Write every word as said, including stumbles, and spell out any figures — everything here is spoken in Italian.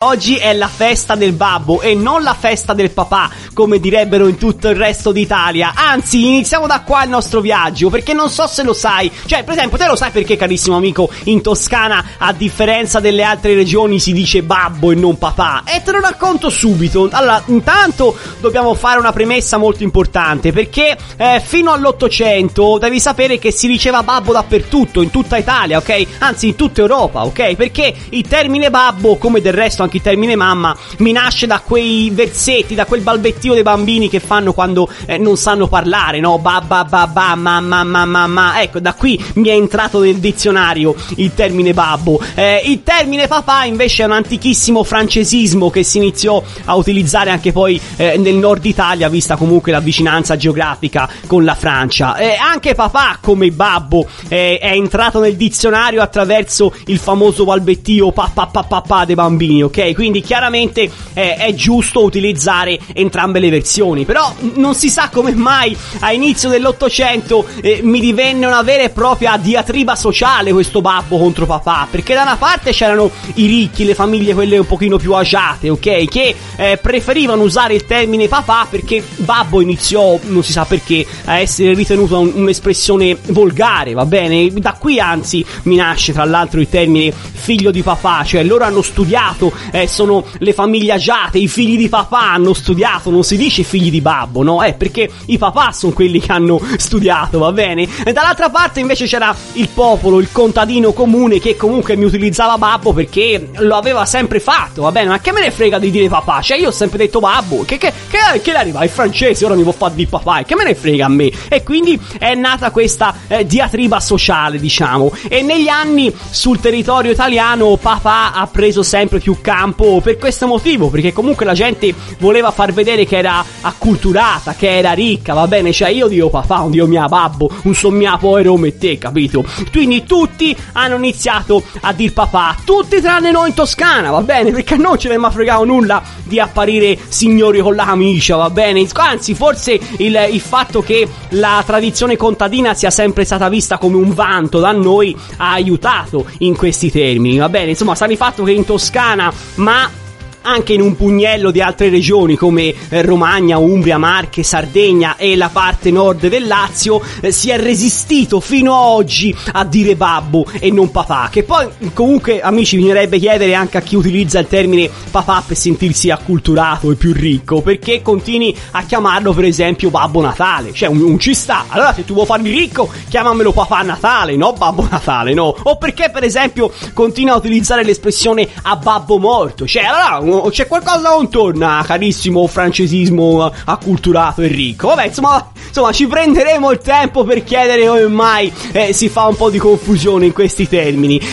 oggi è la festa del babbo e non la festa del papà, come direbbero in tutto il resto d'Italia. Anzi, iniziamo da qua il nostro viaggio, perché non so se lo sai, cioè per esempio te lo sai perché, carissimo amico, in Toscana a differenza delle altre regioni si dice babbo e non papà? E te lo racconto subito. Allora, intanto dobbiamo fare una premessa molto importante, perché eh, fino all'Ottocento devi sapere che si diceva babbo dappertutto, in tutta Italia, ok? Anzi, in tutta Europa, ok? Perché il termine babbo, come del resto anche il termine mamma, mi nasce da quei versetti, da quel balbettio dei bambini che fanno quando eh, non sanno parlare, no? Babba, babba, mamma, mamma, mamma. Ecco, da qui mi è entrato nel dizionario il termine babbo. Eh, il termine papà invece è un antichissimo francesismo che si iniziò a utilizzare anche poi eh, nel nord Italia, vista comunque la vicinanza geografica con la Francia. Eh, anche papà, come babbo, eh, è entrato nel dizionario attraverso il famoso balbettio papà papà papà dei bambini, ok? Quindi chiaramente eh, è giusto utilizzare entrambe le versioni, però non si sa come mai a inizio dell'Ottocento eh, mi divenne una vera e propria diatriba sociale questo babbo contro papà, perché da una parte c'erano i ricchi, le famiglie quelle un pochino più agiate, ok? Che eh, preferivano usare il termine papà perché babbo iniziò, non si sa perché, a essere ritenuto un, un'espressione volgare, va bene? Da qui anzi mi nasce tra l'altro il termine figlio di papà, cioè loro hanno studiato, eh, sono le famiglie agiate, i figli di papà hanno studiato, non si dice figli di babbo, no? Eh, perché i papà sono quelli che hanno studiato, va bene? E dall'altra parte invece c'era il popolo, il contadino comune che comunque mi utilizzava babbo perché lo aveva sempre fatto, va bene? Ma che me ne frega di dire papà? Cioè io ho sempre detto babbo, che che che, che arriva? È francese, ora mi può fare di papà, e che me ne frega a me? E quindi è nata questa eh, diatriba sociale, diciamo, e negli anni sul territorio italiano papà ha preso sempre più campo per questo motivo, perché comunque la gente voleva far vedere che era acculturata, che era ricca, va bene? Cioè io dico papà, non dico mia babbo, un so mia povero come te, capito? Quindi tutti hanno iniziato a dir papà, tutti tranne noi in Toscana, va bene? Perché non ce ne mi ha fregato nulla di apparire signori con la camicia, va bene? Anzi, forse il, il fatto che la tradizione contadina sia sempre stata vista come un vanto da noi ha aiutato in questi termini, va bene? Insomma, sta di fatto che in Toscana, ma anche in un pugnello di altre regioni come eh, Romagna, Umbria, Marche, Sardegna e la parte nord del Lazio, eh, si è resistito fino a oggi a dire babbo e non papà, che poi comunque, amici, bisognerebbe chiedere anche a chi utilizza il termine papà per sentirsi acculturato e più ricco, perché continui a chiamarlo per esempio Babbo Natale, cioè un, un ci sta. Allora se tu vuoi farmi ricco chiamamelo papà Natale, no Babbo Natale, no? O perché per esempio continua a utilizzare l'espressione a babbo morto, cioè allora c'è qualcosa che non torna, carissimo francesismo acculturato e ricco. Vabbè, insomma, insomma ci prenderemo il tempo per chiedere come mai eh, si fa un po' di confusione in questi termini.